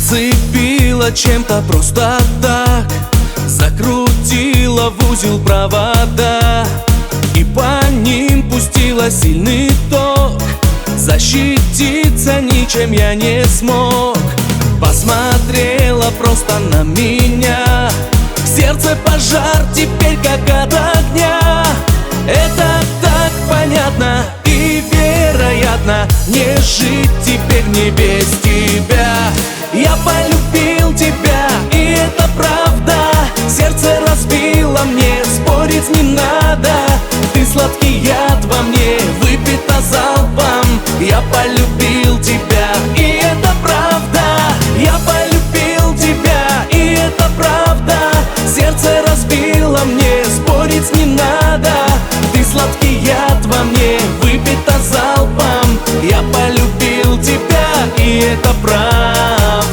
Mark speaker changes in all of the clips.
Speaker 1: Зацепила чем-то просто так, закрутила в узел провода и по ним пустила сильный ток. Защититься ничем я не смог. Посмотрела просто на меня, в сердце пожар теперь как от огня. Это так понятно и вероятно, не жить теперь мне без тебя. Я полюбил тебя, и это правда. Сердце разбило мне, спорить не надо. Ты сладкий яд во мне, выпито залпом. Я полюбил тебя, и это правда. Я полюбил тебя, и это правда. Сердце разбило мне, спорить не надо. Ты сладкий яд во мне, выпито залпом. Я полюбил тебя, и это правда.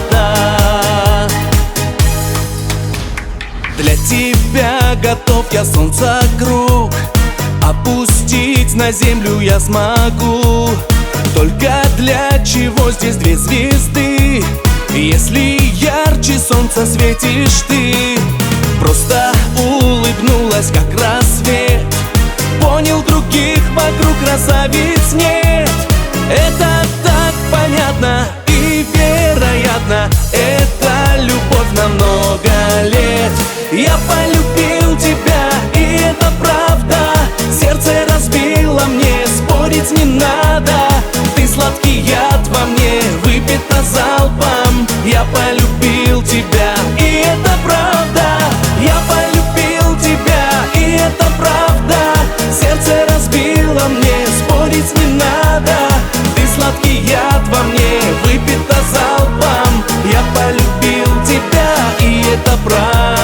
Speaker 1: Для тебя готов я солнцекруг, опустить на землю я смогу. Только для чего здесь две звезды, если ярче солнца светишь ты? Просто улыбнулась, как рассвет. Понял, других вокруг красавиц нет. Это так понятно и вероятно, это любовь на много лет. Я полюбил тебя, и это правда. Сердце разбило мне, спорить не надо. Ты сладкий яд во мне, выпито залпом. Я полюбил тебя, и это правда. Я полюбил тебя, и это правда. Сердце разбило мне, спорить не надо. Ты сладкий яд во мне, выпито залпом. Я полюбил тебя, и это правда.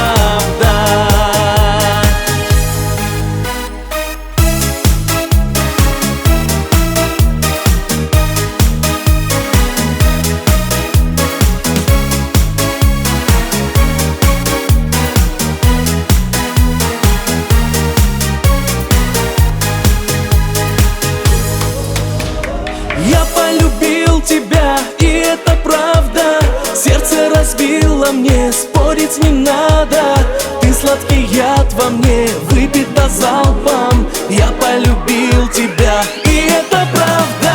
Speaker 1: Я полюбил тебя, и это правда. Сердце разбило мне, спорить не надо. Ты сладкий яд во мне, выпито залпом. Я полюбил тебя, и это правда.